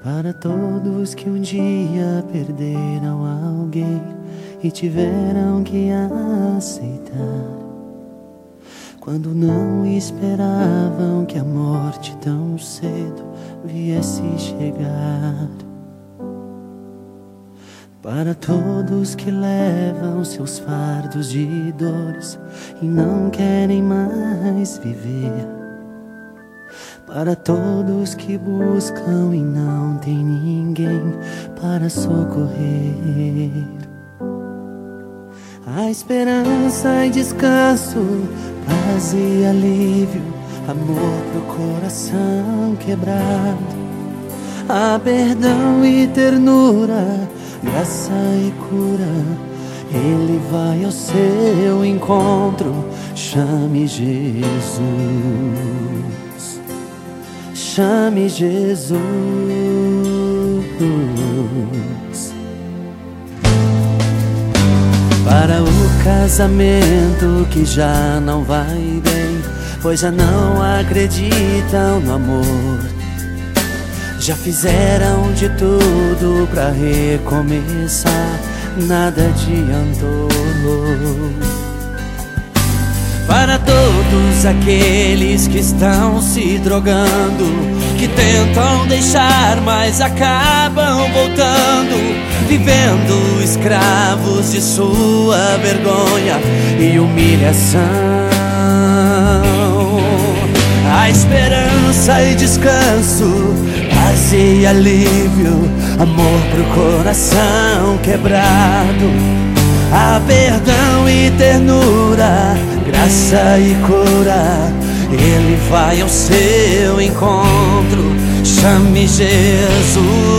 Para todos que um dia perderam alguém e tiveram que aceitar, quando não esperavam que a morte tão cedo viesse chegar. Para todos que levam seus fardos de dores e não querem mais viver. Para todos que buscam e não tem ninguém para socorrer. A esperança e descanso, paz e alívio, amor pro coração quebrado. Há perdão e ternura, graça e cura, Ele vai ao seu encontro. Chame Jesus, chame Jesus. Para o casamento que já não vai bem, pois já não acreditam no amor, já fizeram de tudo pra recomeçar, nada adiantou. Para todos aqueles que estão se drogando, que tentam deixar, mas acabam voltando, vivendo escravos de sua vergonha e humilhação. A esperança e descanso, paz e alívio, amor pro coração quebrado. Há perdão e ternura, graça e cura, Ele vai ao seu encontro. Chame Jesus.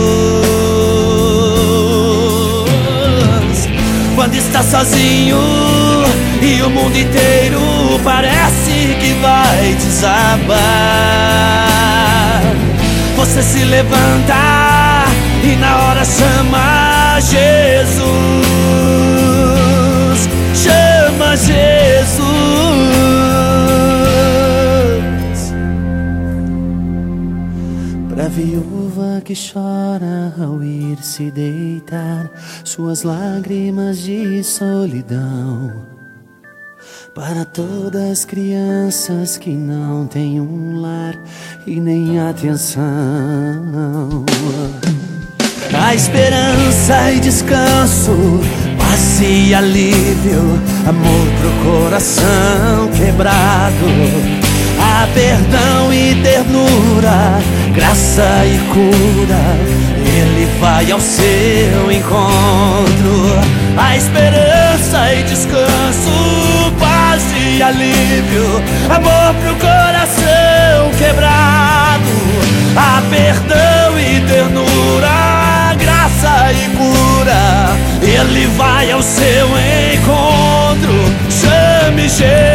Quando está sozinho e o mundo inteiro parece que vai desabar, você se levanta e na hora chama Jesus. Chama Jesus. Pra viúva que chora ao ir se deitar, suas lágrimas de solidão. Para todas as crianças que não têm um lar e nem atenção. A esperança e descanso, paz e alívio, amor pro coração quebrado. Há perdão e ternura, graça e cura, Ele vai ao seu encontro. A esperança e descanso, paz e alívio, amor pro coração quebrado. Há perdão e ternura, graça e cura, Ele vai ao seu encontro. Chame Jesus.